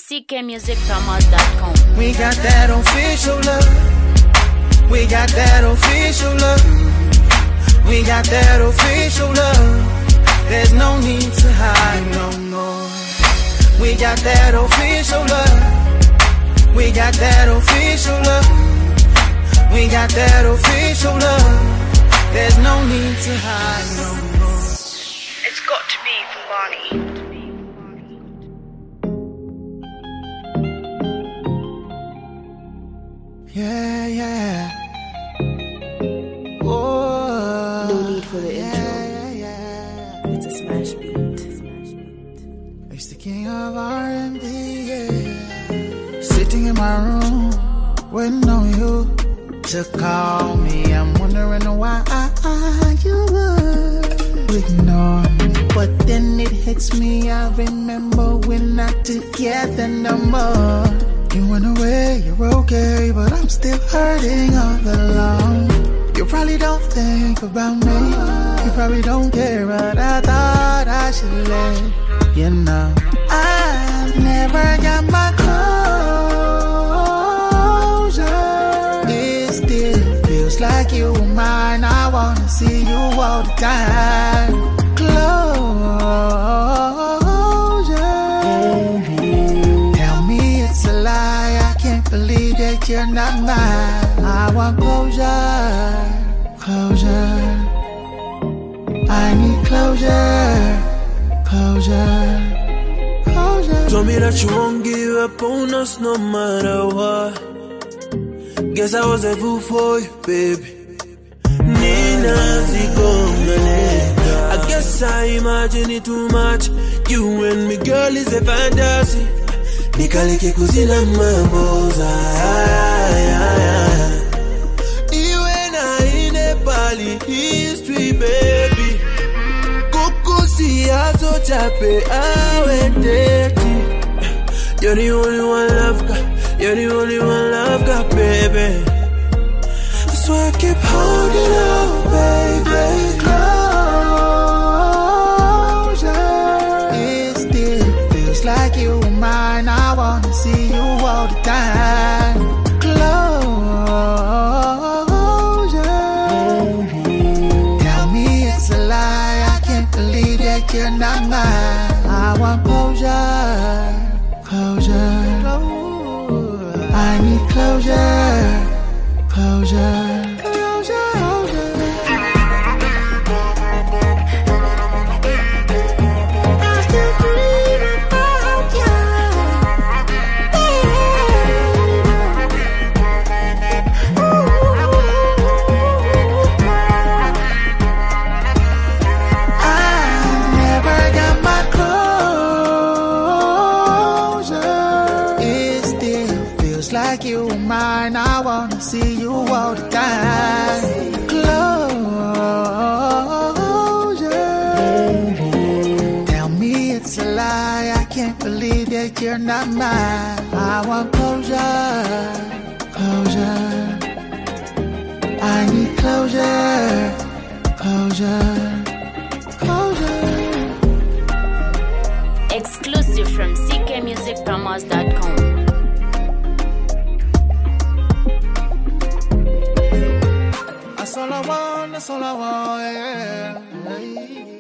ckmusicpromos.com. We got that official love. We got that official love. We got that official love. There's no need to hide no more. We got that official love. We got that official love. We got that official love. There's no need to hide no more. It's got to be for Barney. Yeah, yeah. Oh, No need for the intro. yeah. It's a smash beat. It's the king of R&B, yeah. Sitting in my room, waiting on you to call me. I'm wondering why you would ignore me. But then it hits me, I remember we're not together no more. You went away, you're okay, but I'm still hurting all alone. You probably don't think about me, you probably don't care, but I thought I should let you know. I never got my closure. It still feels like you were mine. I wanna see you all the time. Tell me it's a lie, I can't believe that you're not mine. I want closure, closure. I need closure, closure, closure. Told me that you won't give up on us no matter what. Guess I was a fool for you, baby. Nina Zigongane. I guess I imagine it too much. You and me, girl, is a fantasy. Nikaleke kuzina mamboza. You and I in a Bali history, baby. Kukusi aso chape aweteti. You're the only one love got. You're the only one love got, baby. That's why I keep holding on, baby. Closure. It still feels like you were mine. I wanna see you all the time. Closure. Tell me it's a lie, I can't believe that you're not mine. I want closure, closure. I need closure, closure. Like you were mine, I wanna see you all the time. Closure. Tell me it's a lie, I can't believe that you're not mine. I want closure, closure. I need closure, closure, closure. Exclusive from ckmusicpromos.com. That's all I want, yeah.